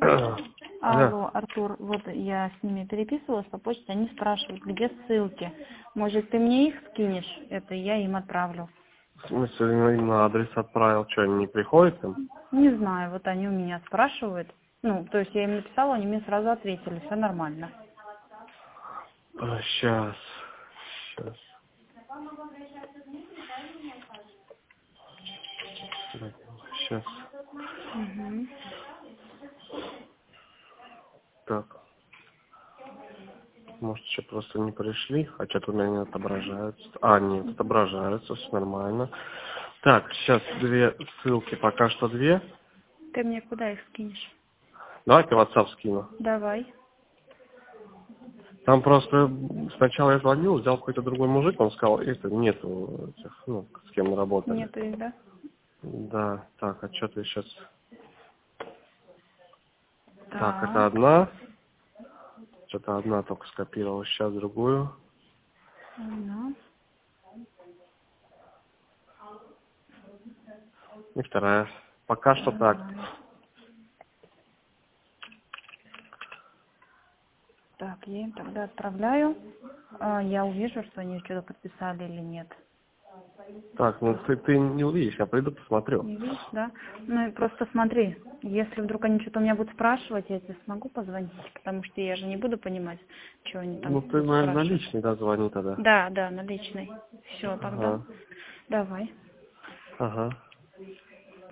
Алло. Алло, Артур, вот я с ними переписывалась по почте, они спрашивают, где ссылки. Может, ты мне их скинешь? Это я им отправлю. В смысле, на адрес отправил, что, они не приходят им? Не знаю, вот они у меня спрашивают. Ну, то есть я им написала, они мне сразу ответили, все нормально. Сейчас. Сейчас. Угу. Так. Может, еще просто не пришли, хотя тут у меня не отображаются. А, нет, отображаются, все нормально. Так, сейчас две ссылки, пока что две. Ты мне куда их скинешь? Давайте в WhatsApp скину. Давай. Там просто сначала я звонил, взял какой-то другой мужик, он сказал, это нету этих, ну, с кем мы работали. Нету их, да? Да, так, а что ты сейчас... Так, это Так. одна. Что-то одна только скопировал, сейчас другую. Ну. И вторая. Пока что так. Давай. Так, я им тогда отправляю. Я увижу, что они что-то подписали или нет. Так, ну ты не увидишь, я приду посмотрю. Не видишь, да? Ну и просто смотри, если вдруг они что-то у меня будут спрашивать, я тебе смогу позвонить, потому что я же не буду понимать, что они там Ну ты, будут наверное, на спрашивать. личный, да, звони тогда. Да, да, на личный. Все, тогда Ага. давай. Ага.